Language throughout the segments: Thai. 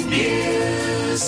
News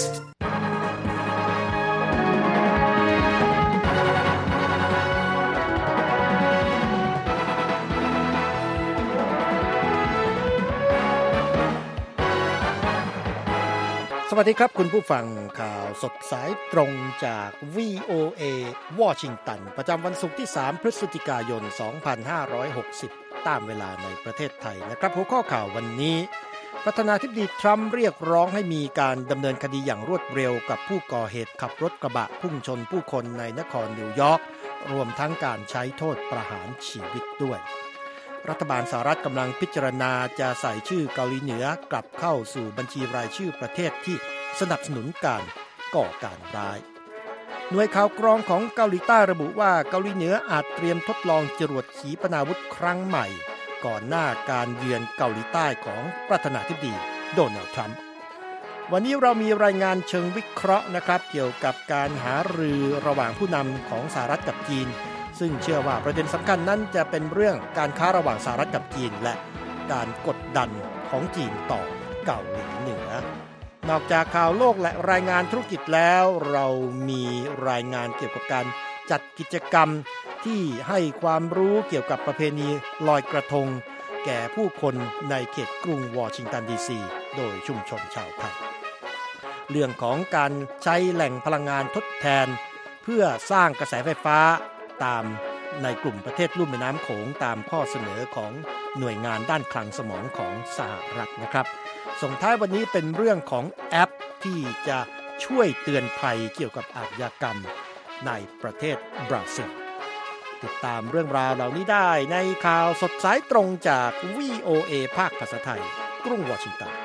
สวัสดีครับคุณผู้ฟังข่าวสดสายตรงจาก VOA วอชิงตันประจำวันศุกร์ที่3พฤศจิกายน2560ตามเวลาในประเทศไทยนะครับหัวข้อข่าววันนี้ประธานาธิบดีทรัมป์เรียกร้องให้มีการดำเนินคดีอย่างรวดเร็วกับผู้ก่อเหตุขับรถกระบะพุ่งชนผู้คนในนครนิวยอร์กรวมทั้งการใช้โทษประหารชีวิตด้วยรัฐบาลสหรัฐกำลังพิจารณาจะใส่ชื่อเกาหลีเหนือกลับเข้าสู่บัญชีรายชื่อประเทศที่สนับสนุนการก่อการร้ายหน่วยข่าวกรองของเกาหลีใต้ระบุว่าเกาหลีเหนืออาจเตรียมทดลองจรวดขีปนาวุธครั้งใหม่ก่อนหน้าการเยือนเกาหลีใต้ของประธานาธิบดีโดนัลด์ทรัมป์วันนี้เรามีรายงานเชิงวิเคราะห์นะครับเกี่ยวกับการหารือระหว่างผู้นำของสหรัฐกับจีนซึ่งเชื่อว่าประเด็นสำคัญนั้นจะเป็นเรื่องการค้าระหว่างสหรัฐกับจีนและการกดดันของจีนต่อเกาหลีเหนือนอกจากข่าวโลกและรายงานธุรกิจแล้วเรามีรายงานเกี่ยวกับการจัดกิจกรรมที่ให้ความรู้เกี่ยวกับประเพณีลอยกระทงแก่ผู้คนในเขตกรุงวอชิงตันดีซีโดยชุมชนชาวไทยเรื่องของการใช้แหล่งพลังงานทดแทนเพื่อสร้างกระแสไฟฟ้าตามในกลุ่มประเทศลุ่มแม่น้ำโขงตามข้อเสนอของหน่วยงานด้านคลังสมองของสหรัฐนะครับส่งท้ายวันนี้เป็นเรื่องของแอปที่จะช่วยเตือนภัยเกี่ยวกับอาชญากรรมในประเทศบราซิลติดตามเรื่องราวเหล่านี้ได้ในข่าวสดสายตรงจาก VOA ภาคภาษาไทยกรุงวอชิงตัน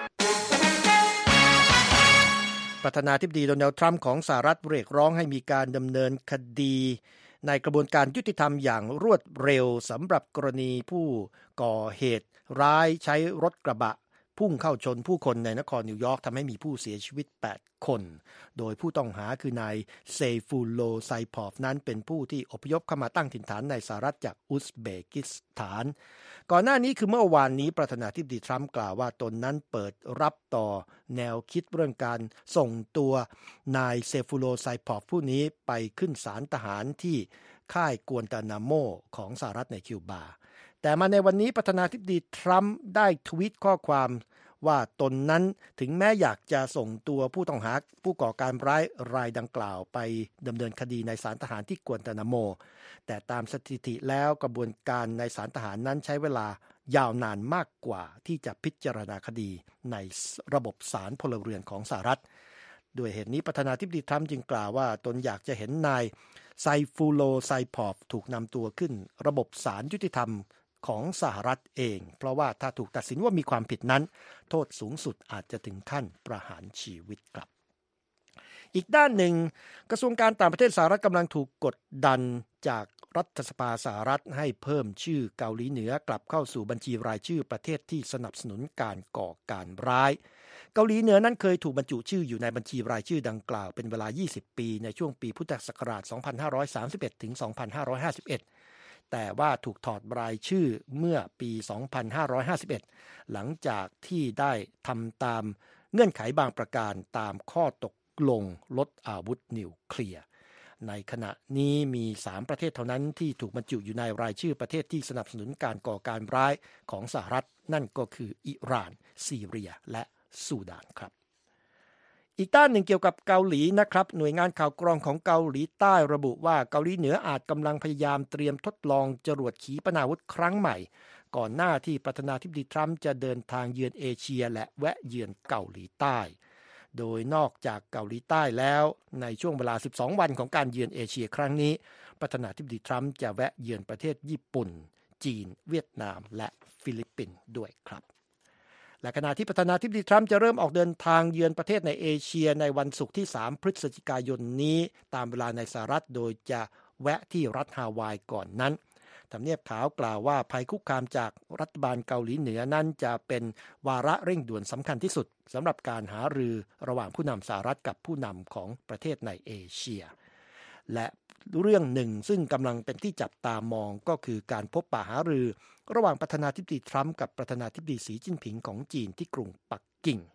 ประธานาธิบดีโดนัลด์ทรัมป์ของสหรัฐเรียกร้องให้มีการดำเนินคดีในกระบวนการยุติธรรมอย่างรวดเร็วสำหรับกรณีผู้ก่อเหตุร้ายใช้รถกระบะพุ่งเข้าชนผู้คนในนครนิวยอร์กทำให้มีผู้เสียชีวิต8คนโดยผู้ต้องหาคือนายเซฟูโลไซพอฟนั้นเป็นผู้ที่อพยพเข้ามาตั้งถิ่นฐานในสหรัฐจากอุซเบกิสถานก่อนหน้านี้คือเมื่อวานนี้ประธานาธิบดีทรัมป์กล่าวว่าตนนั้นเปิดรับต่อแนวคิดเรื่องการส่งตัวนายเซฟูโลไซพอฟผู้นี้ไปขึ้นศาลทหารที่ค่ายกวนตานาโมของสหรัฐในคิวบาแต่มาในวันนี้ประธานาธิบดีทรัมป์ได้ทวีตข้อความว่าตนนั้นถึงแม้อยากจะส่งตัวผู้ต้องหาผู้ก่อการร้ายรายดังกล่าวไปดำเนินคดีในศาลทหารที่กวนตานาโมแต่ตามสถิติแล้วกระบวนการในศาลทหารนั้นใช้เวลายาวนานมากกว่าที่จะพิจารณาคดีในระบบศาลพลเรือนของสหรัฐด้วยเหตุนี้ประธานาธิบดีทรัมป์จึงกล่าวว่าตนอยากจะเห็นนายไซฟูโลไซพอฟถูกนำตัวขึ้นระบบศาลยุติธรรมของสหรัฐเองเพราะว่าถ้าถูกตัดสินว่ามีความผิดนั้นโทษสูงสุดอาจจะถึงขั้นประหารชีวิตครับอีกด้านหนึ่งกระทรวงการต่างประเทศสหรัฐกำลังถูกกดดันจากรัฐสภาสหรัฐให้เพิ่มชื่อเกาหลีเหนือกลับเข้าสู่บัญชีรายชื่อประเทศที่สนับสนุนการก่อการร้ายเกาหลีเหนือนั้นเคยถูกบรรจุชื่ออยู่ในบัญชีรายชื่อดังกล่าวเป็นเวลา20ปีในช่วงปีพุทธศักราช2531ถึง2551แต่ว่าถูกถอดรายชื่อเมื่อปี2551หลังจากที่ได้ทำตามเงื่อนไขบางประการตามข้อตกลงลดอาวุธนิวเคลียร์ในขณะนี้มี3ประเทศเท่านั้นที่ถูกบรรจุอยู่ในรายชื่อประเทศที่สนับสนุนการก่อการร้ายของสหรัฐนั่นก็คืออิหร่านซีเรียและซูดานครับอีกด้านหนึ่งเกี่ยวกับเกาหลีนะครับหน่วยงานข่าวกรองของเกาหลีใต้ระบุว่าเกาหลีเหนืออาจกำลังพยายามเตรียมทดลองจรวดขีปนาวุธครั้งใหม่ก่อนหน้าที่ประธานาธิบดีทรัมป์จะเดินทางเยือนเอเชียและแวะเยือนเกาหลีใต้โดยนอกจากเกาหลีใต้แล้วในช่วงเวลา12วันของการเยือนเอเชียครั้งนี้ประธานาธิบดีทรัมป์จะแวะเยือนประเทศญี่ปุ่นจีนเวียดนามและฟิลิปปินส์ด้วยครับและขณะที่ประธานาธิบดีทรัมป์จะเริ่มออกเดินทางเยือนประเทศในเอเชียในวันศุกร์ที่3พฤศจิกายนนี้ตามเวลาในสหรัฐโดยจะแวะที่รัฐฮาวายก่อนนั้นทำเนียบขาวกล่าวว่าภัยคุกคามจากรัฐบาลเกาหลีเหนือนั้นจะเป็นวาระเร่งด่วนสำคัญที่สุดสำหรับการหารือระหว่างผู้นำสหรัฐกับผู้นำของประเทศในเอเชียและเรื่องหนึ่งซึ่งกำลังเป็นที่จับตามองก็คือการพบปะหารือระหว่างประธานาธิบดีทรัมป์กับประธานาธิบดีสีจิ้นผิงของจีนที่กรุงปักกิ่ง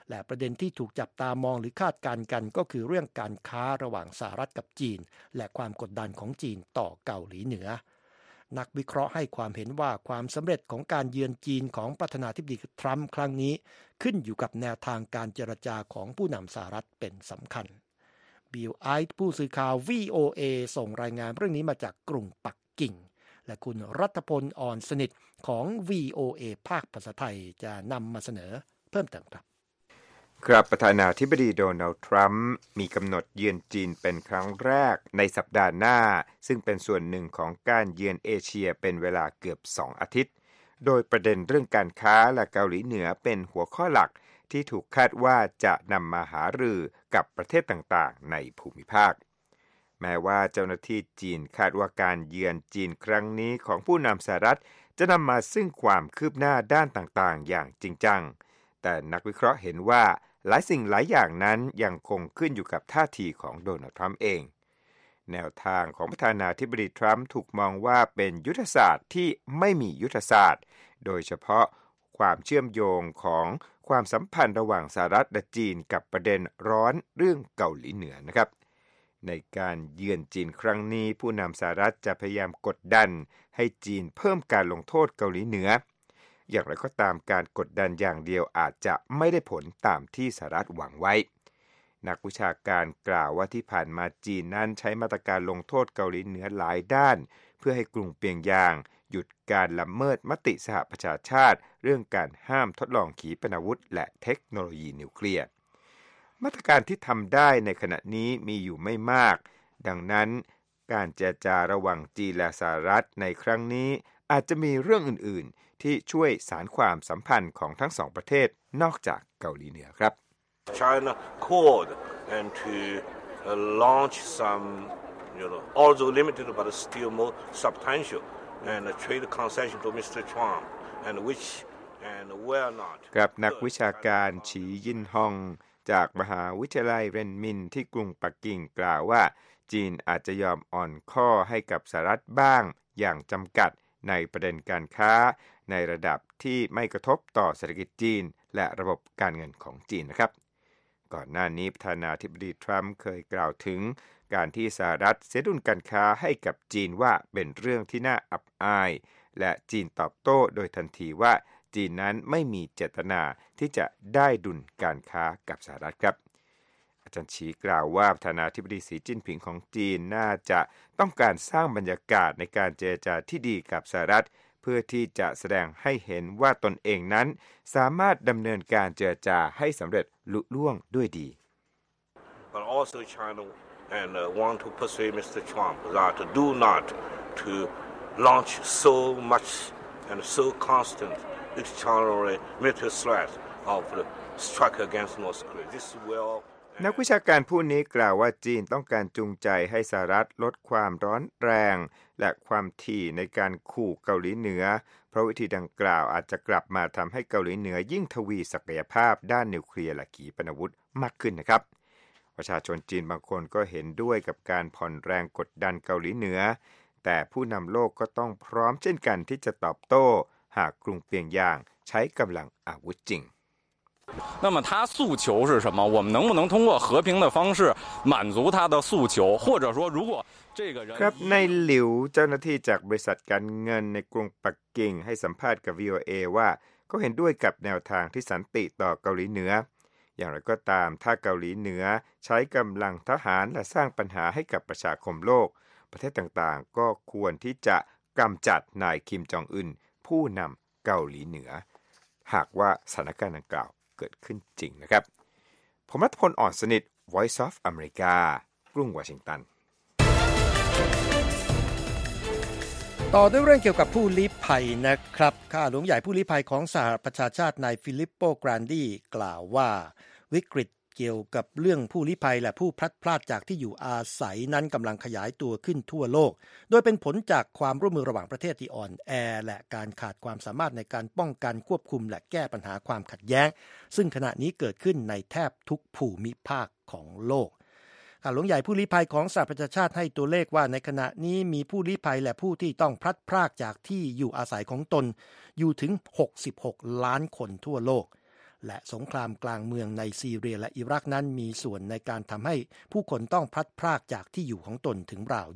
และประเด็นที่ถูกจับตามองหรือคาดการณ์กันก็คือเรื่องการค้าระหว่างสหรัฐกับจีนและความกดดันของจีนต่อเกาหลีเหนือนักวิเคราะห์ให้ความเห็นว่าความสำเร็จของการเยือนจีนของประธานาธิบดีทรัมป์ครั้งนี้ขึ้นอยู่กับแนวทางการเจรจาของผู้นำสหรัฐเป็นสำคัญบิลไอท์ผู้สื่อข่าว VOA ส่งรายงานเรื่องนี้มาจากกรุงปักกิ่งและคุณรัฐพล อ่อนสนิทของ VOA ภาคภาษาไทยจะนำมาเสนอเพิ่มเติมครับครับประธานาธิบดีโดนัลด์ทรัมป์มีกำหนดเยือนจีนเป็นครั้งแรกในสัปดาห์หน้าซึ่งเป็นส่วนหนึ่งของการเยือนเอเชียเป็นเวลาเกือบ2อาทิตย์โดยประเด็นเรื่องการค้าและเกาหลีเหนือเป็นหัวข้อหลักที่ถูกคาดว่าจะนำมาหารือกับประเทศต่างๆในภูมิภาคแม้ว่าเจ้าหน้าที่จีนคาดว่าการเยือนจีนครั้งนี้ของผู้นำสหรัฐจะนำมาซึ่งความคืบหน้าด้านต่างๆอย่างจริงจังแต่นักวิเคราะห์เห็นว่าหลายสิ่งหลายอย่างนั้นยังคงขึ้นอยู่กับท่าทีของโดนัลด์ทรัมป์เองแนวทางของประธานาธิบดีทรัมป์ถูกมองว่าเป็นยุทธศาสตร์ที่ไม่มียุทธศาสตร์โดยเฉพาะความเชื่อมโยงของความสัมพันธ์ระหว่างสหรัฐและจีนกับประเด็นร้อนเรื่องเกาหลีเหนือนะครับในการเยือนจีนครั้งนี้ผู้นำสหรัฐจะพยายามกดดันให้จีนเพิ่มการลงโทษเกาหลีเหนืออย่างไรก็ตามการกดดันอย่างเดียวอาจจะไม่ได้ผลตามที่สหรัฐหวังไว้นักวิชาการกล่าวว่าที่ผ่านมาจีนนั้นใช้มาตรการลงโทษเกาหลีเหนือหลายด้านเพื่อให้กรุงเปียงยางหยุดการละเมิดมติสหประชาชาติเรื่องการห้ามทดลองขีปนาวุธและเทคโนโลยีนิวเคลียร์มาตรการที่ทำได้ในขณะนี้มีอยู่ไม่มากดังนั้นการเจรจาระหว่างจีนและสหรัฐในครั้งนี้อาจจะมีเรื่องอื่นๆที่ช่วยสานความสัมพันธ์ของทั้งสองประเทศนอกจากเกาหลีเหนือครับ China called and to launch some although limited but still more substantial and trade concession to Mr. Trump and which and were not กับนักวิชาการฉียินฮองจากมหาวิทยาลัยเรนมินที่กรุงปักกิ่งกล่าวว่าจีนอาจจะยอมอ่อนข้อให้กับสหรัฐบ้างอย่างจำกัดในประเด็นการค้าในระดับที่ไม่กระทบต่อเศรษฐกิจจีนและระบบการเงินของจีนนะครับก่อนหน้านี้ประธานาธิบดีทรัมป์เคยกล่าวถึงการที่สหรัฐเสียดุลการค้าให้กับจีนว่าเป็นเรื่องที่น่าอับอายและจีนตอบโต้โดยทันทีว่าจีนนั้นไม่มีเจตนาที่จะได้ดุลการค้ากับสหรัฐครับอาจารย์ฉีกล่าวว่าประธานาธิบดีสีจิ้นผิงของจีนน่าจะต้องการสร้างบรรยากาศในการเจรจาที่ดีกับสหรัฐเพื่อที่จะแสดงให้เห็นว่าตนเองนั้นสามารถดำเนินการเจรจาให้สำเร็จลุล่วงด้วยดี But also China and want to persuade Mr. Trump that do not to launch so much and so constant extraordinary military threat of the strike against North Korea. This will นักวิชาการผู้นี้กล่าวว่าจีนต้องการจูงใจให้สหรัฐลดความร้อนแรงและความถี่ในการขู่เกาหลีเหนือเพราะวิธีดังกล่าวอาจจะกลับมาทำให้เกาหลีเหนือยิ่งทวีศักยภาพด้านนิวเคลียร์และขีปนาวุธมากขึ้นนะครับประชาชนจีนบางคนก็เห็นด้วยกับการผ่อนแรงกดดันเกาหลีเหนือแต่ผู้นำโลกก็ต้องพร้อมเช่นกันที่จะตอบโต้หากกรุงเปียงยางใช้กำลังอาวุธจริง那么他诉求是什么？我们能不能通过和平的方式满足他的诉求？或者说，如果这个人ครับในหลิวเจ้าหน้าที่จากบริษัทการเงินในกรุงปักกิ่งให้สัมภาษณ์กับ VOA ว่าก็เห็นด้วยกับแนวทางที่สันติต่อเกาหลีเหนืออย่างไรก็ตามถ้าเกาหลีเหนือใช้กำลังทหารและสร้างปัญหาให้กับประชาคมโลกประเทศต่างๆก็ควรที่จะกำจัดนายคิมจองอึนผู้นำเกาหลีเหนือหากว่าสถานการณ์ดังกล่าวเกิดขึ้นจริงนะครับผมรัฐพล อ่อนสนิท Voice of America กรุงวอชิงตันต่อด้วยเรื่องเกี่ยวกับผู้ลี้ภัยนะครับข้าหลวงใหญ่ผู้ลี้ภัยของสหประชาชาตินายฟิลิปโป กรานดีกล่าวว่าวิกฤตเกี่ยวกับเรื่องผู้ลี้ภัยและผู้พลัดพรากจากที่อยู่อาศัยนั้นกำลังขยายตัวขึ้นทั่วโลกโดยเป็นผลจากความร่วมมือระหว่างประเทศที่อ่อนแอและการขาดความสามารถในการป้องกันควบคุมและแก้ปัญหาความขัดแย้งซึ่งขณะนี้เกิดขึ้นในแทบทุกภูมิภาคของโลกข้าหลวงใหญ่ผู้ลี้ภัยของสหประชาชาติให้ตัวเลขว่าในขณะนี้มีผู้ลี้ภัยและผู้ที่ต้องพลัดพรากจากที่อยู่อาศัยของตนอยู่ถึง66ล้านคนทั่วโลกและสงครามกลางเมืองในซีเรียและอิรักนั้นมีส่วนในการทำให้ผู้คนต้องพลัดพรากจากที่อยู่ของตนถึงราว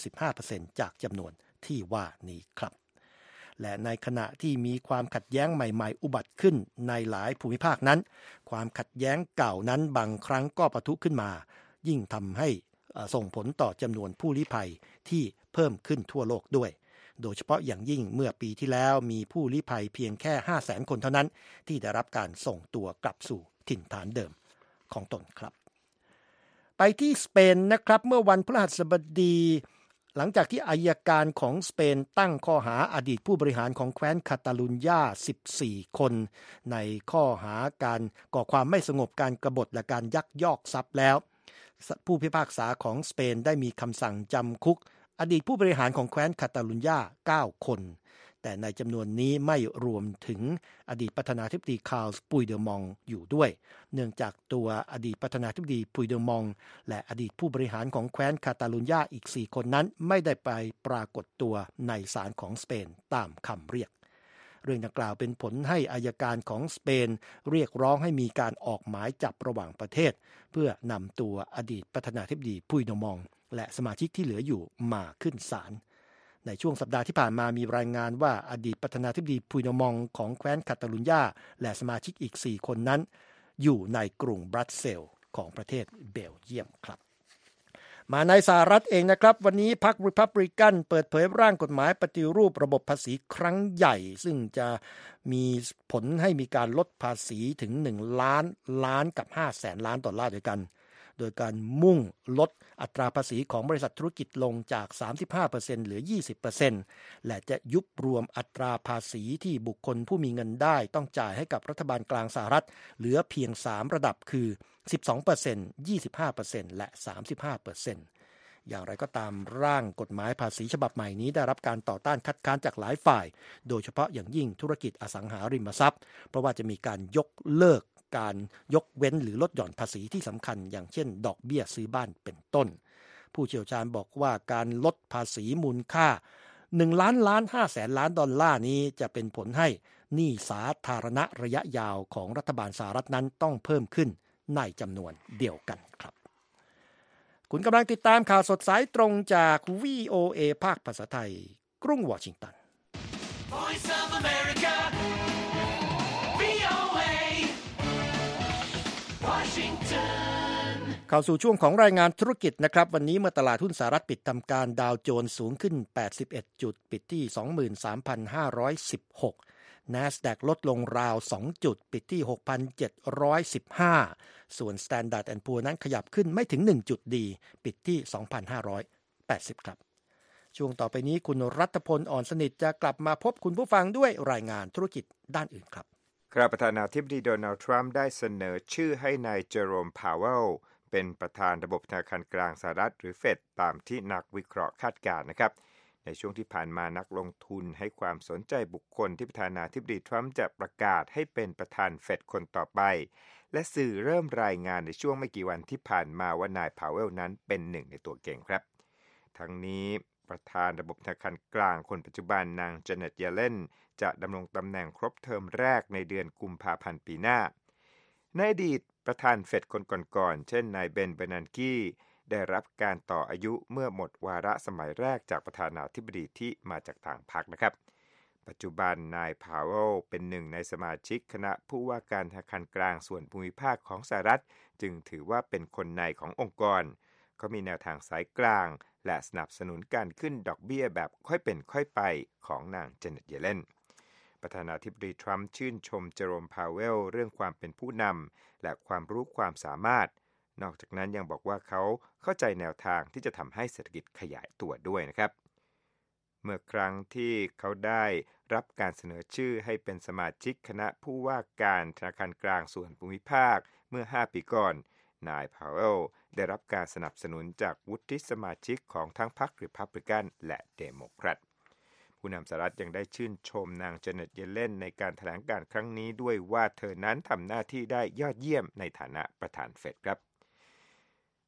25% จากจำนวนที่ว่านี้ครับและในขณะที่มีความขัดแย้งใหม่ๆอุบัติขึ้นในหลายภูมิภาคนั้นความขัดแย้งเก่านั้นบางครั้งก็ปะทุขึ้นมายิ่งทำให้ส่งผลต่อจำนวนผู้ลี้ภัยที่เพิ่มขึ้นทั่วโลกด้วยโดยเฉพาะอย่างยิ่งเมื่อปีที่แล้วมีผู้ลี้ภัยเพียงแค่ 500,000 คนเท่านั้นที่ได้รับการส่งตัวกลับสู่ถิ่นฐานเดิมของตนครับไปที่สเปนนะครับเมื่อวันพฤหัสบดีหลังจากที่อัยการของสเปนตั้งข้อหาอดีตผู้บริหารของแคว้นคาตาลุญญา14 คนในข้อหาการก่อความไม่สงบการกบฏและการยักยอกทรัพย์แล้วผู้พิพากษาของสเปนได้มีคำสั่งจำคุกอดีตผู้บริหารของแคว้นคาตาลุญญา9 คนแต่ในจำนวนนี้ไม่รวมถึงอดีตประธานาธิบดีคาร์ลส์ปุยเดอมองอยู่ด้วยเนื่องจากตัวอดีตประธานาธิบดีปุยเดอมองและอดีตผู้บริหารของแคว้นคาตาลุญญาอีก4 คนนั้นไม่ได้ไปปรากฏตัวในศาลของสเปนตามคำเรียกเรื่องดังกล่าวเป็นผลให้อัยการของสเปนเรียกร้องให้มีการออกหมายจับระหว่างประเทศเพื่อนำตัวอดีตประธานาธิบดีปุยเดอมองและสมาชิกที่เหลืออยู่มาขึ้นศาลในช่วงสัปดาห์ที่ผ่านมามีรายงานว่าอดีตประธานาธิบดีปุยเดอมองของแคว้นคาตาลุญญาและสมาชิกอีก4 คนนั้นอยู่ในกรุงบรัสเซลส์ของประเทศเบลเยียมครับมาในสหรัฐเองนะครับวันนี้พรรครีพับลิกันเปิดเผยร่างกฎหมายปฏิรูประบบภาษีครั้งใหญ่ซึ่งจะมีผลให้มีการลดภาษีถึง1 ล้านล้านกับ500,000 ล้านดอลลาร์ด้วยกันโดยการมุ่งลดอัตราภาษีของบริษัทธุรกิจลงจาก 35% เหลือ 20% และจะยุบรวมอัตราภาษีที่บุคคลผู้มีเงินได้ต้องจ่ายให้กับรัฐบาลกลางสหรัฐเหลือเพียง3 ระดับคือ 12% 25% และ 35% อย่างไรก็ตามร่างกฎหมายภาษีฉบับใหม่นี้ได้รับการต่อต้านคัดค้านจากหลายฝ่ายโดยเฉพาะอย่างยิ่งธุรกิจอสังหาริมทรัพย์เพราะว่าจะมีการยกเลิกการยกเว้นหรือลดหย่อนภาษีที่สำคัญอย่างเช่นดอกเบี้ยซื้อบ้านเป็นต้นผู้เชี่ยวชาญบอกว่าการลดภาษีมูลค่า1 ล้านล้าน5แสนล้านดอลลาร์นี้จะเป็นผลให้หนี้สาธารณะระยะยาวของรัฐบาลสหรัฐนั้นต้องเพิ่มขึ้นในจำนวนเดียวกันครับคุณกำลังติดตามข่าวสดสายตรงจาก VOA ภาคภาษาไทยกรุงวอชิงตัน Voice of Americaเข้าสู่ช่วงของรายงานธุรกิจนะครับวันนี้เมื่อตลาดหุ้นสหรัฐปิดทำการดาวโจนส์สูงขึ้น81 จุดปิดที่ 23,516 NASDAQ ลดลงราว2 จุดปิดที่ 6,715 ส่วน Standard & Poor's นั้นขยับขึ้นไม่ถึง1 จุดดีปิดที่ 2,580 ครับช่วงต่อไปนี้คุณรัฐพลอ่อนสนิทจะกลับมาพบคุณผู้ฟังด้วยรายงานธุรกิจด้านอื่นครับประธานาธิบดีโดนัลด์ทรัมป์ได้เสนอชื่อให้นายเจอโรม พาวเวลเป็นประธานระบบธนาคารกลางสหรัฐหรือเฟดตามที่นักวิเคราะห์คาดการณ์นะครับในช่วงที่ผ่านมานักลงทุนให้ความสนใจบุคคลที่ประธานาธิบดีทรัมป์จะประกาศให้เป็นประธานเฟดคนต่อไปและสื่อเริ่มรายงานในช่วงไม่กี่วันที่ผ่านมาว่านายพาวเวลนั้นเป็นหนึ่งในตัวเก่งครับทั้งนี้ประธานระบบธนาคารกลางคนปัจจุบันนางเจเน็ต เยเลนจะดำรงตำแหน่งครบเทอมแรกในเดือนกุมภาพันธ์ปีหน้าในอดีตประธานเฟดคนก่อนๆเช่นนายเบน เบอร์นันกี้ได้รับการต่ออายุเมื่อหมดวาระสมัยแรกจากประธานาธิบดีที่มาจากต่างพรรคนะครับปัจจุบันนายพาวเวลเป็นหนึ่งในสมาชิกคณะผู้ว่าการธนาคารกลางส่วนภูมิภาคของสหรัฐจึงถือว่าเป็นคนในขององค์กรเขามีแนวทางสายกลางและสนับสนุนการขึ้นดอกเบี้ยแบบค่อยเป็นค่อยไปของนางเจเน็ต เยเลนประธานาธิบดีทรัมป์ชื่นชมเจอโรม พาวเวลเรื่องความเป็นผู้นำและความรู้ความสามารถนอกจากนั้นยังบอกว่าเขาเข้าใจแนวทางที่จะทำให้เศรษฐกิจขยายตัวด้วยนะครับเมื่อครั้งที่เขาได้รับการเสนอชื่อให้เป็นสมาชิกคณะผู้ว่าการธนาคารกลางส่วนภูมิภาคเมื่อ5 ปีก่อนนายพาวเวลได้รับการสนับสนุนจากวุฒิสมาชิกของทั้งพรรครีพับลิกันและเดโมแครตผู้นำสหรัฐยังได้ชื่นชมนางเจเน็ต เยเลนในการแถลงการครั้งนี้ด้วยว่าเธอนั้นทำหน้าที่ได้ยอดเยี่ยมในฐานะประธานเฟดครับ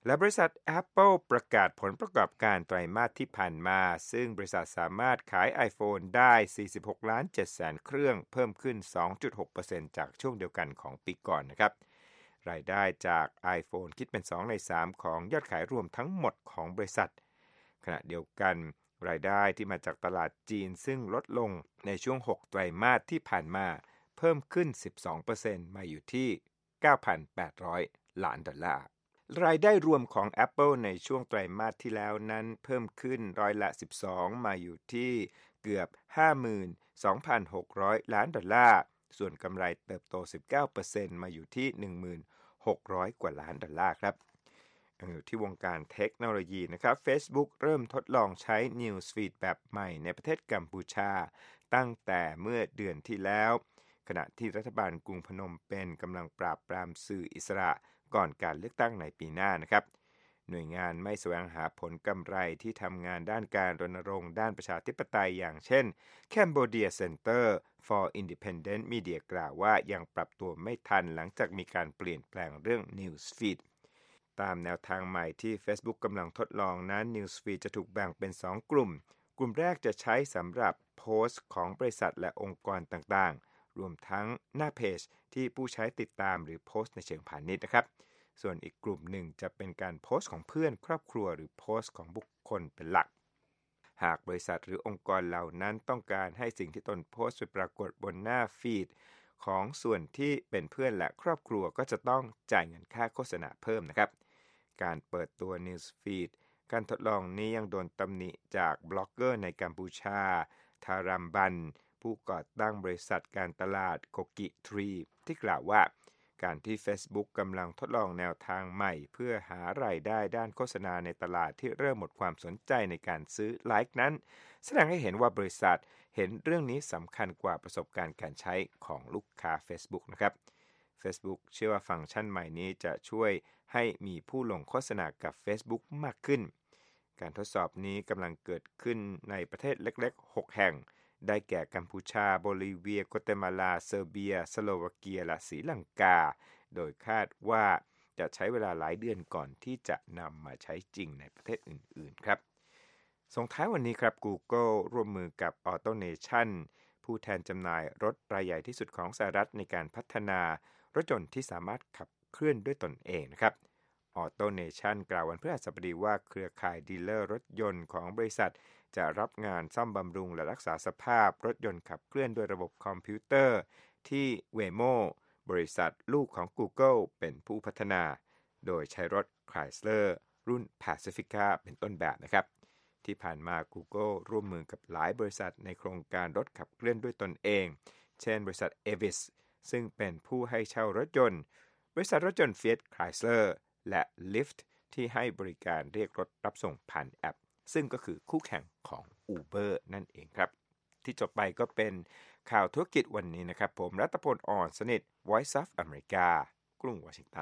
และบริษัท Apple ประกาศผลประกอบการไตรมาสที่ผ่านมาซึ่งบริษัทสามารถขาย iPhone ได้ 46.7 เครื่องเพิ่มขึ้น 2.6% จากช่วงเดียวกันของปีก่อนนะครับรายได้จาก iPhone คิดเป็น2ใน3ของยอดขายรวมทั้งหมดของบริษัทขณะเดียวกันรายได้ที่มาจากตลาดจีนซึ่งลดลงในช่วง6ไตรมาสที่ผ่านมาเพิ่มขึ้น 12% มาอยู่ที่ 9,800 ล้านดอลลาร์รายได้รวมของ Apple ในช่วงไตรมาสที่แล้วนั้นเพิ่มขึ้น12%มาอยู่ที่เกือบ 52,600 ล้านดอลลาร์ส่วนกำไรเติบโต 19% มาอยู่ที่ 1,600 กว่าล้านดอลลาร์ครับที่วงการเทคโนโลยีนะครับ Facebook เริ่มทดลองใช้ News Feed แบบใหม่ในประเทศกัมพูชาตั้งแต่เมื่อเดือนที่แล้วขณะที่รัฐบาลกรุงพนมเปญกำลังปราบปรามสื่ออิสระก่อนการเลือกตั้งในปีหน้านะครับหน่วยงานไม่แสวงหาผลกำไรที่ทำงานด้านการรณรงค์ด้านประชาธิปไตยอย่างเช่น Cambodia Center for Independent Media กล่าวว่ายังปรับตัวไม่ทันหลังจากมีการเปลี่ยนแปลงเรื่อง News Feed ตามแนวทางใหม่ที่ Facebook กำลังทดลองนั้น News Feed จะถูกแบ่งเป็น2กลุ่มแรกจะใช้สำหรับโพสต์ของบริษัทและองค์กรต่างๆรวมทั้งหน้าเพจที่ผู้ใช้ติดตามหรือโพสต์ในเชิงพาณิชย์นะครับส่วนอีกกลุ่มหนึ่งจะเป็นการโพสต์ของเพื่อนครอบครัวหรือโพสต์ของบุคคลเป็นหลักหากบริษัทหรือองค์กรเหล่านั้นต้องการให้สิ่งที่ตนโพสต์ไปปรากฏบนหน้าฟีดของส่วนที่เป็นเพื่อนและครอบครัวก็จะต้องจ่ายเงินค่าโฆษณาเพิ่มนะครับการเปิดตัว News Feed การทดลองนี้ยังโดนตำหนิจากบล็อกเกอร์ในกัมพูชาทารัมบันผู้ก่อตั้งบริษัทการตลาดโกกิทรีที่กล่าวว่าการที่ Facebook กำลังทดลองแนวทางใหม่เพื่อหารายได้ด้านโฆษณาในตลาดที่เริ่มหมดความสนใจในการซื้อไลค์นั้นแสดงให้เห็นว่าบริษัทเห็นเรื่องนี้สำคัญกว่าประสบการณ์การใช้ของลูกค้า Facebook นะครับ Facebook เชื่อว่าฟังก์ชันใหม่นี้จะช่วยให้มีผู้ลงโฆษณากับ Facebook มากขึ้นการทดสอบนี้กำลังเกิดขึ้นในประเทศเล็กๆ6แห่งได้แก่กัมพูชาโบลิเวียกัวเตมาลาเซอร์เบียสโลวาเกียและศรีลังกาโดยคาดว่าจะใช้เวลาหลายเดือนก่อนที่จะนำมาใช้จริงในประเทศอื่นๆครับส่งท้ายวันนี้ครับ Google ร่วมมือกับ AutoNation ผู้แทนจำหน่ายรถรายใหญ่ที่สุดของสหรัฐในการพัฒนารถยนต์ที่สามารถขับเคลื่อนด้วยตนเองนะครับ AutoNation กล่าววันพฤหัสบดีว่าเครือข่ายดีลเลอร์รถยนต์ของบริษัทจะรับงานซ่อมบำรุงและรักษาสภาพรถยนต์ขับเคลื่อนด้วยระบบคอมพิวเตอร์ที่ Waymo บริษัทลูกของ Google เป็นผู้พัฒนาโดยใช้รถ Chrysler รุ่น Pacifica เป็นต้นแบบนะครับที่ผ่านมา Google ร่วมมือกับหลายบริษัทในโครงการรถขับเคลื่อนด้วยตนเองเช่นบริษัท Avis ซึ่งเป็นผู้ให้เช่ารถยนต์บริษัทรถยนต์ Fiat Chrysler และ Lyft ที่ให้บริการเรียกรถรับส่งผ่านแอปซึ่งก็คือคู่แข่งของ Uber นั่นเองครับที่จบไปก็เป็นข่าวธุรกิจวันนี้นะครับผมรัตพล อ่อนสนิท Voice of America กรุงวอชิงตัน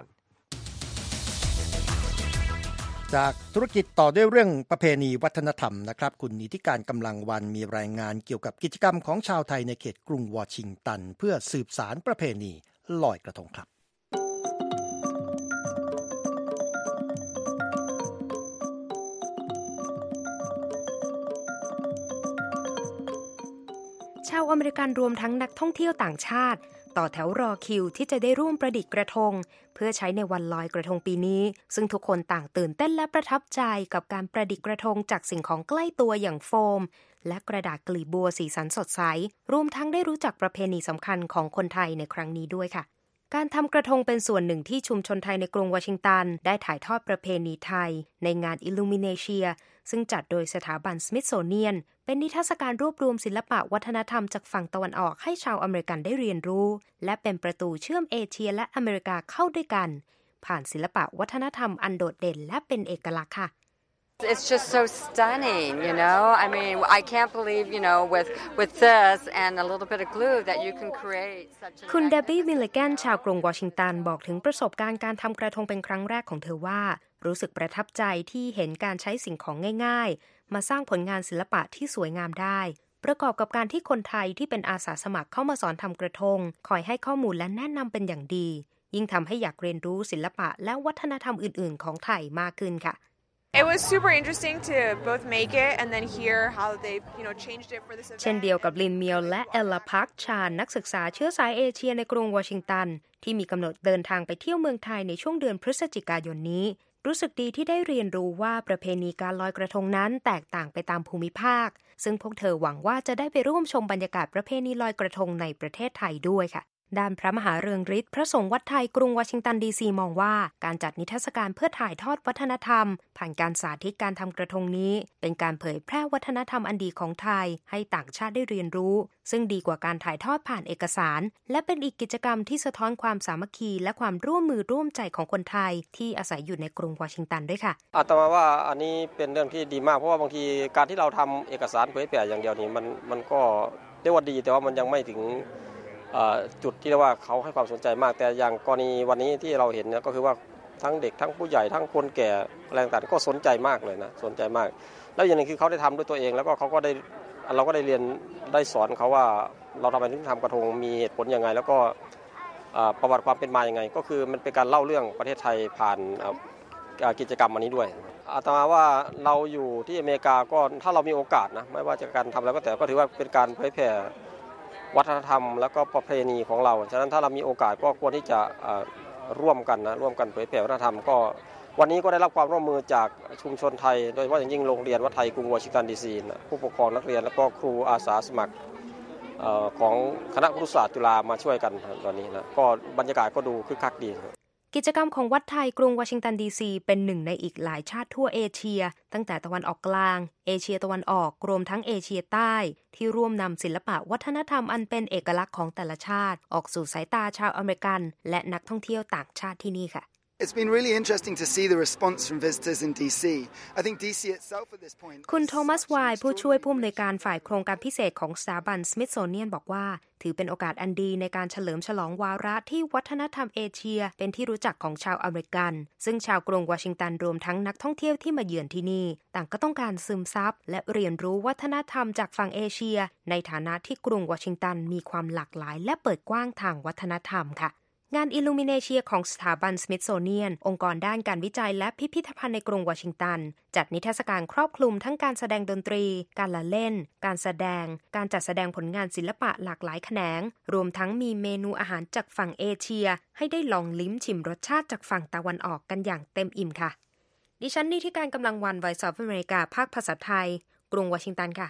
จากธุรกิจต่อด้วยเรื่องประเพณีวัฒนธรรมนะครับคุณนิติการกำลังวันมีรายงานเกี่ยวกับกิจกรรมของชาวไทยในเขตกรุงวอชิงตันเพื่อสืบสานประเพณีลอยกระทงครับชาวอเมริกันรวมทั้งนักท่องเที่ยวต่างชาติต่อแถวรอคิวที่จะได้ร่วมประดิษฐ์กระทงเพื่อใช้ในวันลอยกระทงปีนี้ซึ่งทุกคนต่างตื่นเต้นและประทับใจกับการประดิษฐ์กระทงจากสิ่งของใกล้ตัวอย่างโฟมและกระดาษกลีบบัวสีสันสดใสรวมทั้งได้รู้จักประเพณีสำคัญของคนไทยในครั้งนี้ด้วยค่ะการทำกระทงเป็นส่วนหนึ่งที่ชุมชนไทยในกรุงวอชิงตันได้ถ่ายทอดประเพณีไทยในงาน Illuminatia ซึ่งจัดโดยสถาบัน Smithsonian เป็นนิทรรศการรวบรวมศิลปะวัฒนธรรมจากฝั่งตะวันออกให้ชาวอเมริกันได้เรียนรู้และเป็นประตูเชื่อมเอเชียและอเมริกาเข้าด้วยกันผ่านศิลปะวัฒนธรรมอันโดดเด่นและเป็นเอกลักษณ์ค่ะ It's just so stunning, you know. I mean, I can't believe, you know, with this and a little bit of glue that you can create such a คุณเดบบี้มิลลิแกนชาวกรุงวอชิงตันบอกถึงประสบการณ์การทำกระทงเป็นครั้งแรกของเธอว่ารู้สึกประทับใจที่เห็นการใช้สิ่งของง่ายๆมาสร้างผลงานศิลปะที่สวยงามได้ประกอบกับการที่คนไทยที่เป็นอาสาสมัครเข้ามาสอนทำกระทงคอยให้ข้อมูลและแนะนำเป็นอย่างดียิ่งทำให้อยากเรียนรู้ศิลปะและวัฒนธรรมอื่นๆของไทยมากขึ้นค่ะ It was super interesting to both make it and then hear how they, changed it for this event. เช่นเดียวกับลินเมียวและเอลลาพักชาญนักศึกษาเชื้อสายเอเชียในกรุงวอชิงตันที่มีกำหนดเดินทางไปเที่ยวเมืองไทยในช่วงเดือนพฤศจิกายนนี้รู้สึกดีที่ได้เรียนรู้ว่าประเพณีการลอยกระทงนั้นแตกต่างไปตามภูมิภาคซึ่งพวกเธอหวังว่าจะได้ไปร่วมชมบรรยากาศประเพณีลอยกระทงในประเทศไทยด้วยค่ะด้านพระมหาเรืองฤทธิ์พระสงฆ์วัดไทยกรุงวอชิงตันดีซีมองว่าการจัดนิทรรศการเพื่อถ่ายทอดวัฒนธรรมผ่านการสาธิตการทำกระทงนี้เป็นการเผยแพร่วัฒนธรรมอันดีของไทยให้ต่างชาติได้เรียนรู้ซึ่งดีกว่าการถ่ายทอดผ่านเอกสารและเป็นอีกกิจกรรมที่สะท้อนความสามัคคีและความร่วมมือร่วมใจของคนไทยที่อาศัยอยู่ในกรุงวอชิงตันด้วยค่ะอาตมาว่าอันนี้เป็นเรื่องที่ดีมากเพราะว่าบางทีการที่เราทำเอกสารเผยแพร่อย่างเดียวนี่มันก็เรียกว่าดีแต่ว่ามันยังไม่ถึงจุดที่เรียกว่าเขาให้ความสนใจมากแต่อย่างกรณีวันนี้ที่เราเห็นเนี่ยก็คือว่าทั้งเด็กทั้งผู้ใหญ่ทั้งคนแก่อะไรต่างๆก็สนใจมากเลยนะสนใจมากแล้วอย่างนึงคือเขาได้ทำด้วยตัวเองแล้วก็เขาก็ได้เราก็ได้เรียนได้สอนเขาว่าเราทำไมถึงทำกระทงมีเหตุผลยังไงแล้วก็ประวัติความเป็นมายังไงก็คือมันเป็นการเล่าเรื่องประเทศไทยผ่านกิจกรรมอันนี้ด้วยอาตมาว่าเราอยู่ที่อเมริกาก็ถ้าเรามีโอกาสนะไม่ว่าจะการทำแล้วก็แต่ก็ถือว่าเป็นการเผยแพร่วัฒนธรรมแล้วก็ประเพณีของเราฉะนั้นถ้าเรามีโอกาสก็ควรที่จะร่วมกันเผยแพร่วัฒนธรรมก็วันนี้ก็ได้รับความร่วมมือจากชุมชนไทยโดยเฉพาะอย่างยิ่งโรงเรียนวัดไทยกรุงวอชิงตันดีซีผู้ปกครองนักเรียนแล้วก็ครูอาสาสมัครของคณะครุศาสตร์จุฬามาช่วยกันตอนนี้นะก็บรรยากาศก็ดูคึกคักดีกิจกรรมของวัดไทยกรุงวอชิงตันดีซีเป็นหนึ่งในอีกหลายชาติทั่วเอเชียตั้งแต่ตะวันออกกลางเอเชียตะวันออกรวมทั้งเอเชียใต้ที่ร่วมนำศิลปะวัฒนธรรมอันเป็นเอกลักษณ์ของแต่ละชาติออกสู่สายตาชาวอเมริกันและนักท่องเที่ยวต่างชาติที่นี่ค่ะ It's been really interesting to see the response from visitors in DC. I think DC itself at this point คุณโทมัสไวน์ผู้ช่วยผู้อำนวยการฝ่ายโครงการพิเศษของสถาบัน Smithsonian บอกว่าถือเป็นโอกาสอันดีในการเฉลิมฉลองวาระที่วัฒนธรรมเอเชียเป็นที่รู้จักของชาวอเมริกันซึ่งชาวกรุงวอชิงตันรวมทั้งนักท่องเที่ยวที่มาเยือนที่นี่ต่างก็ต้องการซึมซับและเรียนรู้วัฒนธรรมจากฝั่งเอเชียในฐานะที่กรุงวอชิงตันมีความหลากหลายและเปิดกว้างทางวัฒนธรรมค่ะงาน Illuminatia ของสถาบัน Smithsonian องค์กรด้านการวิจัยและพิพิธภัณฑ์ในกรุงวอชิงตันจัดนิทรรศการครอบคลุมทั้งการแสดงดนตรีการละเล่นการแสดงการจัดแสดงผลงานศิลปะหลากหลายแขนงรวมทั้งมีเมนูอาหารจากฝั่งเอเชียให้ได้ลองลิ้มชิมรสชาติจากฝั่งตะวันออกกันอย่างเต็มอิ่มค่ะดิฉันนิติการกำลังวัน Voice of America ภาคภาษาไทยกรุงวอชิงตันค่ะ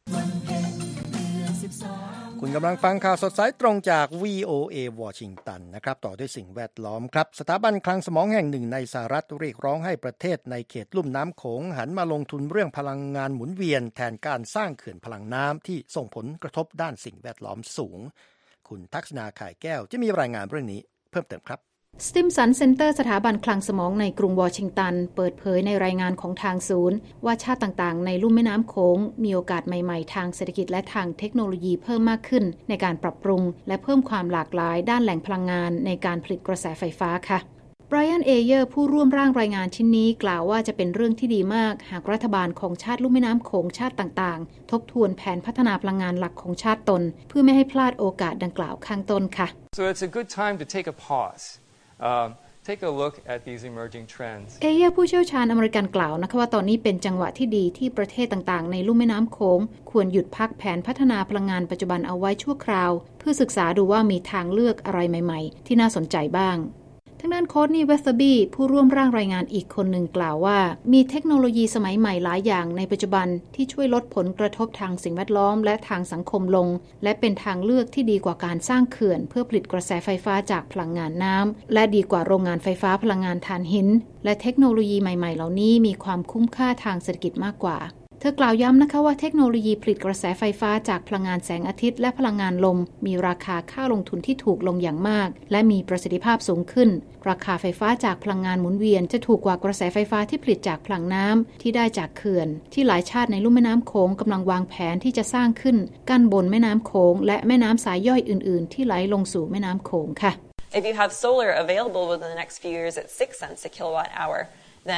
คุณกำลังฟังข่าวสดสายตรงจาก VOA วอชิงตันนะครับต่อด้วยสิ่งแวดล้อมครับสถาบันคลังสมองแห่งหนึ่งในสหรัฐเรียกร้องให้ประเทศในเขตลุ่มน้ำโขงหันมาลงทุนเรื่องพลังงานหมุนเวียนแทนการสร้างเขื่อนพลังน้ำที่ส่งผลกระทบด้านสิ่งแวดล้อมสูงคุณทักษณาข่ายแก้วจะมีรายงานเรื่องนี้เพิ่มเติมครับสติมสันเซ็นเตอร์สถาบันคลังสมองในกรุงวอชิงตันเปิดเผยในรายงานของทางศูนย์ว่าชาติต่างๆในลุ่มแม่น้ำโขงมีโอกาสใหม่ๆทางเศรษฐกิจและทางเทคโนโลยีเพิ่มมากขึ้นในการปรับปรุงและเพิ่มความหลากหลายด้านแหล่งพลังงานในการผลิตกระแสไฟฟ้าค่ะไบรอัน เอเยอร์ผู้ร่วมร่างรายงานชิ้นนี้กล่าวว่าจะเป็นเรื่องที่ดีมากหากรัฐบาลของชาติลุ่มแม่น้ำโขงชาติต่างๆทบทวนแผนพัฒนาพลังงานหลักของชาติตนเพื่อไม่ให้พลาดโอกาสดังกล่าวข้างต้นค่ะ So it's a good time to take a pause. Take a look at these emerging trends. เอเยอร์ผู้เชี่ยวชาญอเมริกันกล่าวนะคะว่าตอนนี้เป็นจังหวะที่ดีที่ประเทศต่างๆในลุ่มแม่น้ำโขงควรหยุดพักแผนพัฒนาพลังงานปัจจุบันเอาไว้ชั่วคราวเพื่อศึกษาดูว่ามีทางเลือกอะไรใหม่ๆที่น่าสนใจบ้างทางด้านโคทนี่เวสเทอร์บี้ผู้ร่วมร่างรายงานอีกคนหนึ่งกล่าวว่ามีเทคโนโลยีสมัยใหม่หลายอย่างในปัจจุบันที่ช่วยลดผลกระทบทางสิ่งแวดล้อมและทางสังคมลงและเป็นทางเลือกที่ดีกว่าการสร้างเขื่อนเพื่อผลิตกระแสไฟฟ้าจากพลังงานน้ำและดีกว่าโรงงานไฟฟ้าพลังงานถ่านหินและเทคโนโลยีใหม่ๆเหล่านี้มีความคุ้มค่าทางเศรษฐกิจมากกว่าเธอกล่าวย้ำนะคะว่าเทคโนโลยีผลิตกระแสไฟฟ้าจากพลังงานแสงอาทิตย์และพลังงานลมมีราคาค่าลงทุนที่ถูกลงอย่างมากและมีประสิทธิภาพสูงขึ้นราคาไฟฟ้าจากพลังงานหมุนเวียนจะถูกกว่ากระแสไฟฟ้าที่ผลิตจากพลังน้ำที่ได้จากเขื่อนที่หลายชาติในลุ่มแม่น้ำโขงกำลังวางแผนที่จะสร้างขึ้นกั้นบนแม่น้ำโขงและแม่น้ำสายย่อยอื่นๆที่ไหลลงสู่แม่น้ำโขงค่ะ If you have solar available within the next few years at 6 cents a kilowatt hour then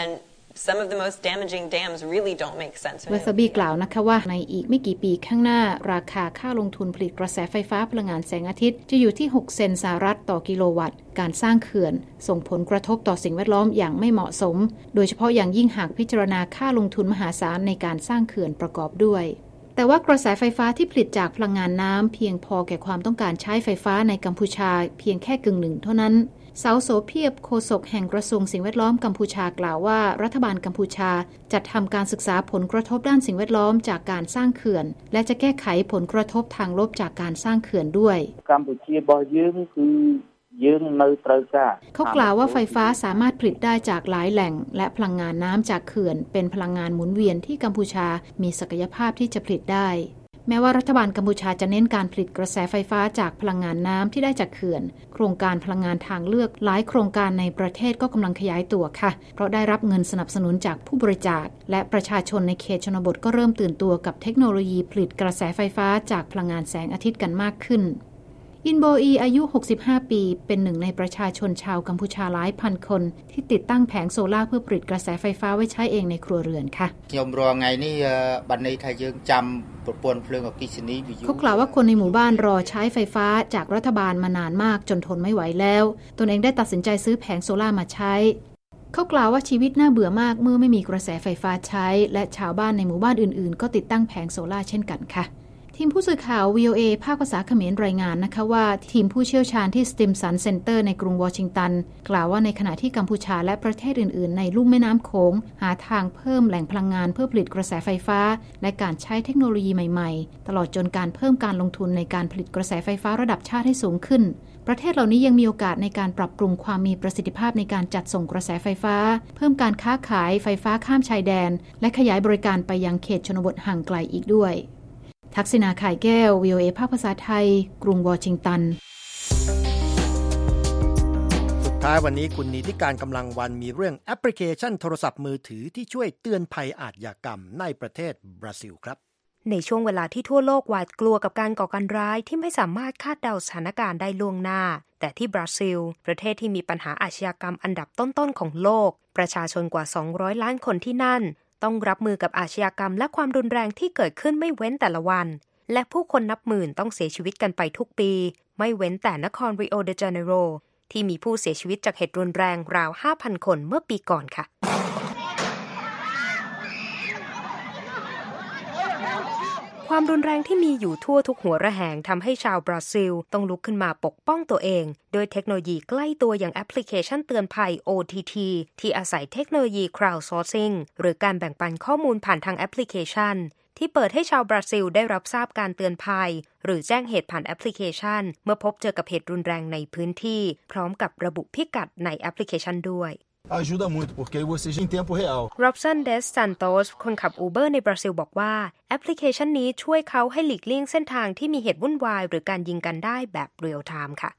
Some of the most damaging dams really don't make sense. วาซาบิกล่าวนะคะว่าในอีกไม่กี่ปีข้างหน้าราคาค่าลงทุนผลิตกระแสไฟฟ้าพลังงานแสงอาทิตย์จะอยู่ที่6เซนต์สหรัฐต่อกิโลวัตต์การสร้างเขื่อนส่งผลกระทบต่อสิ่งแวดล้อมอย่างไม่เหมาะสมโดยเฉพาะอย่างยิ่งหากพิจารณาค่าลงทุนมหาศาลในการสร้างเขื่อนประกอบด้วยแต่ว่ากระแสไฟฟ้าที่ผลิตจากพลังงานน้ำเพียงพอแก่ความต้องการใช้ไฟฟ้าในกัมพูชาเพียงแค่กึ่งหนึ่งเท่านั้นเสาโสเพียบโฆษกแห่งกระทรวงสิ่งแวดล้อมกัมพูชากล่าวว่ารัฐบาลกัมพูชาจัดทำการศึกษาผลกระทบด้านสิ่งแวดล้อมจากการสร้างเขื่อนและจะแก้ไขผลกระทบทางลบจากการสร้างเขื่อนด้วยกัมพูชาบ่យើងគឺយើងនៅត្រូវការเขากล่าวว่าไฟฟ้าสามารถผลิตได้จากหลายแหล่งและพลังงานน้ำจากเขื่อนเป็นพลังงานหมุนเวียนที่กัมพูชามีศักยภาพที่จะผลิตได้แม้ว่ารัฐบาลกัมพูชาจะเน้นการผลิตกระแสไฟฟ้าจากพลังงานน้ำที่ได้จากเขื่อนโครงการพลังงานทางเลือกหลายโครงการในประเทศก็กำลังขยายตัวค่ะเพราะได้รับเงินสนับสนุนจากผู้บริจาคและประชาชนในเขตชนบทก็เริ่มตื่นตัวกับเทคโนโลยีผลิตกระแสไฟฟ้าจากพลังงานแสงอาทิตย์กันมากขึ้นอินโบอีอายุ65ปีเป็นหนึ่งในประชาชนชาวกัมพูชาหลายพันคนที่ติดตั้งแผงโซล่าเพื่อผลิตกระแสไฟฟ้าไว้ใช้เองในครัวเรือนค่ะខ្ញុំរងថ្ងៃនេះបានន័យថាយើងចាំប្រព័ន្ធភ្លើងអគ្គិសនីเขากล่าวว่าคนในหมู่บ้านรอใช้ไฟฟ้าจากรัฐบาลมานานมากจนทนไม่ไหวแล้วตนเองได้ตัดสินใจซื้อแผงโซล่ามาใช้เขากล่าวว่าชีวิตน่าเบื่อมากเมื่อไม่มีกระแสไฟฟ้าใช้และชาวบ้านในหมู่บ้านอื่นๆก็ติดตั้งแผงโซล่าเช่นกันค่ะทีมผู้สื่อข่าว VOA ภาคภาษาเขมรรายงานนะคะว่าทีมผู้เชี่ยวชาญที่ Stimson Center ในกรุงวอชิงตันกล่าวว่าในขณะที่กัมพูชาและประเทศอื่นๆในลุ่มแม่น้ำโขงหาทางเพิ่มแหล่งพลังงานเพื่อผลิตกระแสไฟฟ้าและการใช้เทคโนโลยีใหม่ๆตลอดจนการเพิ่มการลงทุนในการผลิตกระแสไฟฟ้าระดับชาติให้สูงขึ้นประเทศเหล่านี้ยังมีโอกาสในการปรับปรุงความมีประสิทธิภาพในการจัดส่งกระแสไฟฟ้าเพิ่มการค้าขายไฟฟ้าข้ามชายแดนและขยายบริการไปยังเขตชนบทห่างไกลอีกด้วยทักษิณา ข่ายแก้ว VOA ภาคภาษาไทยกรุงวอชิงตันสุดท้ายวันนี้คุณนิติการกำลังวันมีเรื่องแอปพลิเคชันโทรศัพท์มือถือที่ช่วยเตือนภัยอาชญากรรมในประเทศบราซิลครับในช่วงเวลาที่ทั่วโลกหวาดกลัวกับการก่อการร้ายที่ไม่สามารถคาดเดาสถานการณ์ได้ล่วงหน้าแต่ที่บราซิลประเทศที่มีปัญหาอาชญากรรมอันดับต้นๆของโลกประชาชนกว่า200ล้านคนที่นั่นต้องรับมือกับอาชญากรรมและความรุนแรงที่เกิดขึ้นไม่เว้นแต่ละวันและผู้คนนับหมื่นต้องเสียชีวิตกันไปทุกปีไม่เว้นแต่นครริโอเดจาเนโรที่มีผู้เสียชีวิตจากเหตุรุนแรงราว 5,000 คนเมื่อปีก่อนค่ะความรุนแรงที่มีอยู่ทั่วทุกหัวระแหงทำให้ชาวบราซิลต้องลุกขึ้นมาปกป้องตัวเองโดยเทคโนโลยีใกล้ตัวอย่างแอปพลิเคชันเตือนภัย OTT ที่อาศัยเทคโนโลยี crowdsourcing หรือการแบ่งปันข้อมูลผ่านทางแอปพลิเคชันที่เปิดให้ชาวบราซิลได้รับทราบการเตือนภัยหรือแจ้งเหตุผ่านแอปพลิเคชันเมื่อพบเจอกับเหตุรุนแรงในพื้นที่พร้อมกับระบุพิกัดในแอปพลิเคชันด้วย ajuda muito porque aí você em tempo real Robson Des Santos คนขับ Uber ในบราซิลบอกว่าแอปพลิเคชันนี้ช่วยเขาให้หลีกเลี่ยงเส้นทางที่มีเหตุวุ่นวายหรือการยิงกันได้แบบเรียลไทม์ค่ะ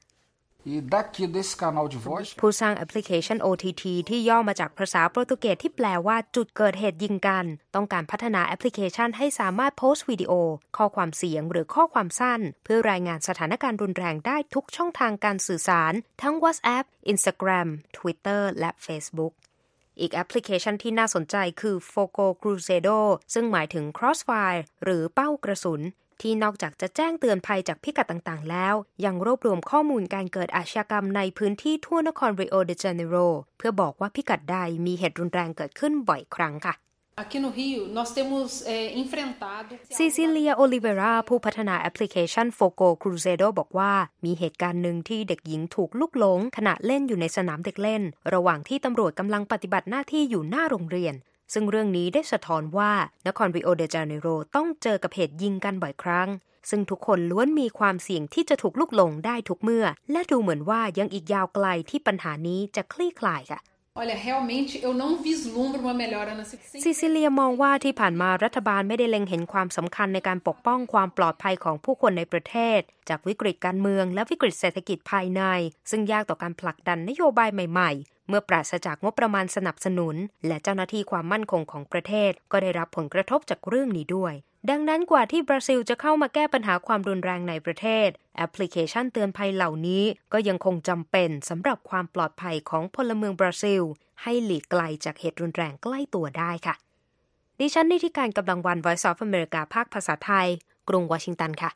ผู้สร้างแอปพลิเคชัน OTT ที่ย่อมาจากภาษาโปรตุเกสที่แปลว่าจุดเกิดเหตุยิงกันต้องการพัฒนาแอปพลิเคชันให้สามารถโพสต์วิดีโอข้อความเสียงหรือข้อความสั้นเพื่อรายงานสถานการณ์รุนแรงได้ทุกช่องทางการสื่อสารทั้ง WhatsApp Instagram Twitter และ Facebook อีกแอปพลิเคชันที่น่าสนใจคือ Fogo Cruzado ซึ่งหมายถึง Crossfire หรือเป้ากระสุนที่นอกจากจะแจ้งเตือนภัยจากพิกัดต่างๆแล้วยังรวบรวมข้อมูลการเกิดอาชญากรรมในพื้นที่ทั่วนครริโอเดจาเนโรเพื่อบอกว่าพิกัดใดมีเหตุรุนแรงเกิดขึ้นบ่อยครั้งค่ะ Aqui no Rio nós temos enfrentado ซิซิเลียโอลิเวราผู้พัฒนาแอปพลิเคชัน Fogo Cruzado บอกว่ามีเหตุการณ์หนึ่งที่เด็กหญิงถูกลุกหลงขณะเล่นอยู่ในสนามเด็กเล่นระหว่างที่ตำรวจกำลังปฏิบัติหน้าที่อยู่หน้าโรงเรียนซึ่งเรื่องนี้ได้สะท้อนว่านครริโอเดจาเนโรต้องเจอกับเหตุยิงกันบ่อยครั้งซึ่งทุกคนล้วนมีความเสี่ยงที่จะถูกลุกหลงได้ทุกเมื่อและดูเหมือนว่ายังอีกยาวไกลที่ปัญหานี้จะคลี่คลายค่ะ Olha, realmente eu não vislumbro uma melhora na situação. ซิซิเลียมองว่าที่ผ่านมารัฐบาลไม่ได้เล็งเห็นความสำคัญในการปกป้องความปลอดภัยของผู้คนในประเทศจากวิกฤตการเมืองและวิกฤตเศรษฐกิจภายในซึ่งยากต่อการผลักดันนโยบายใหม่ๆเมื่อปราศจากงบประมาณสนับสนุนและเจ้าหน้าที่ความมั่นคงของประเทศก็ได้รับผลกระทบจากเรื่องนี้ด้วยดังนั้นกว่าที่บราซิลจะเข้ามาแก้ปัญหาความรุนแรงในประเทศแอปพลิเคชันเตือนภัยเหล่านี้ก็ยังคงจำเป็นสำหรับความปลอดภัยของพลเมืองบราซิลให้หลีกไกลจากเหตุรุนแรงใกล้ตัวได้ค่ะดิฉันนิติการกำลังวัน Voice of America ภาคภาษาไทยกรุงวอชิงตันค่ะ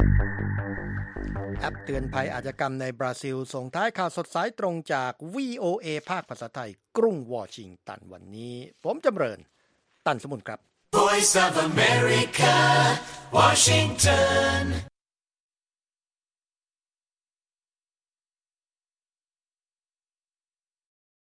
แอปเตือนภัยอาชญากรรมในบราซิลส่งท้ายข่าวสดสายตรงจาก VOA ภาคภาษาไทยกรุงวอชิงตันวันนี้ผมจำเริญตันสมุนครับ Voice of America, Washington